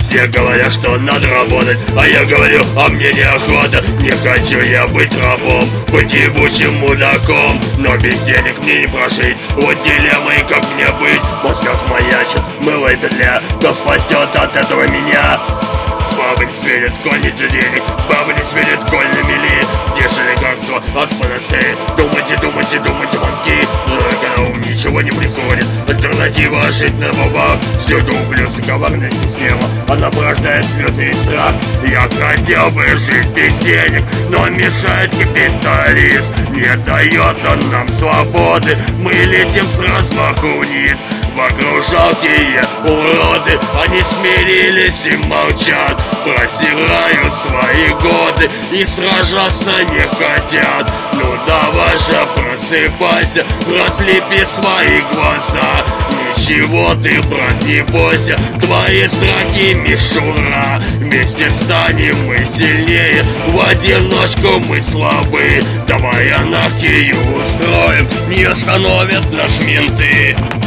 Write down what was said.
Все говорят, что надо работать, а я говорю, а мне неохота. Не хочу я быть рабом, быть ебучим мудаком. Но без денег мне не прожить, вот дилемма и как мне быть. В мозгах маячит мыло и петля, кто спасет от этого меня? Бабы не светят, коль нет денег, бабы не светят, коль на мели. Дешевле лекарства от панацеи. Думайте, думайте, думайте, мозги. На ум ничего не приходит. Альтернатива жить на бабах. Всюду ублюдство, коварная система. Она порождает слезы и страх. Я хотел бы жить без денег, но мешает капиталист. Не дает он нам свободы. Мы летим с размаху вниз. Вокруг жалкие уроды, они смирились и молчат, просирают свои годы и сражаться не хотят. Ну давай же просыпайся, разлепи свои глаза. Ничего ты, брат, не бойся, твои страхи мишура. Вместе станем мы сильнее, в одиночку мы слабы. Давай анархию устроим, не остановят нас менты.